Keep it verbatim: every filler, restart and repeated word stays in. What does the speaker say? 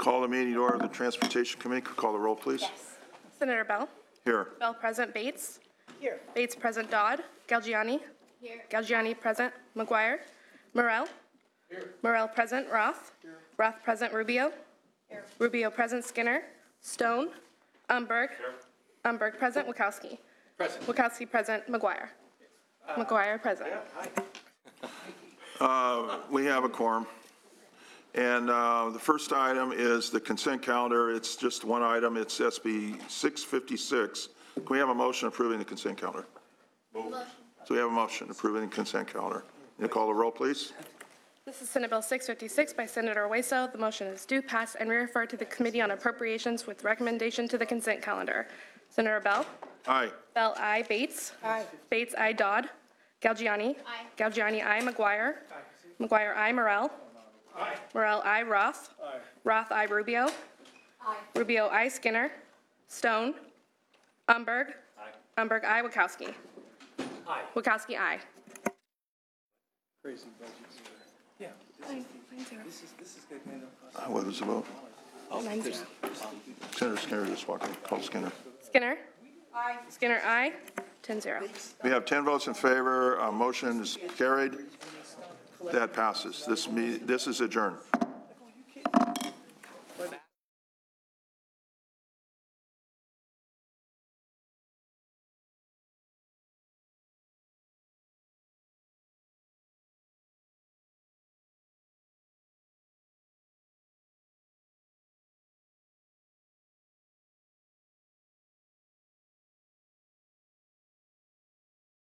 Call the meeting to order of the Transportation Committee. Could call the roll, please? Yes. Senator Bell? Here. Bell present. Bates? Here. Bates present. Dodd? Galgiani? Here. Galgiani present. McGuire? Morel? Here. Morel present. Roth? Here. Roth present. Rubio? Here. Rubio present. Skinner? Stone? Umberg? Here. Umberg present. Wachowski? Present. Wachowski present. McGuire? Uh, McGuire present. Yeah, uh, we have a quorum. And uh, the first item is the consent calendar. It's just one item. It's S B six fifty-six. Can we have a motion approving the consent calendar? Motion. So we have a motion approving the consent calendar. You call the roll, please. This is Senate Bill six fifty-six by Senator Hueso. The motion is due, pass, and refer to the Committee on Appropriations with recommendation to the consent calendar. Senator Bell? Aye. Bell, aye. Bates? Aye. Bates, aye. Dodd? Galgiani? Aye. Galgiani, aye. McGuire? Aye. McGuire, aye. Morel? Aye. Morel, aye. Roth? Aye. Roth, aye. Rubio? Aye. Rubio, aye. Skinner? Stone? Umberg? Aye. Umberg, aye. Wachowski? Aye. Wachowski, aye. Crazy budgets. Yeah. Nine, nine zero. This is, this is good. Uh, What was the vote? Nine zero. Senator Skinner just walked in. Call Skinner. Skinner? Aye. Skinner, aye. Ten zero. We have ten votes in favor. Uh, motion is carried. That passes. This, me, this is adjourned.